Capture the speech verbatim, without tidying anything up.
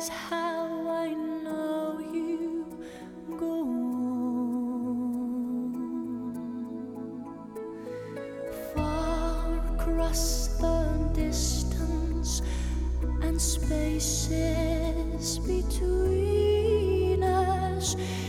is how I know you go on. Far across the distance and spaces between us,